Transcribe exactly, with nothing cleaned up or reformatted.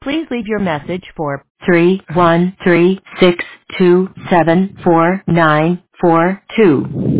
Please leave your message for three one three six two seven four nine four two.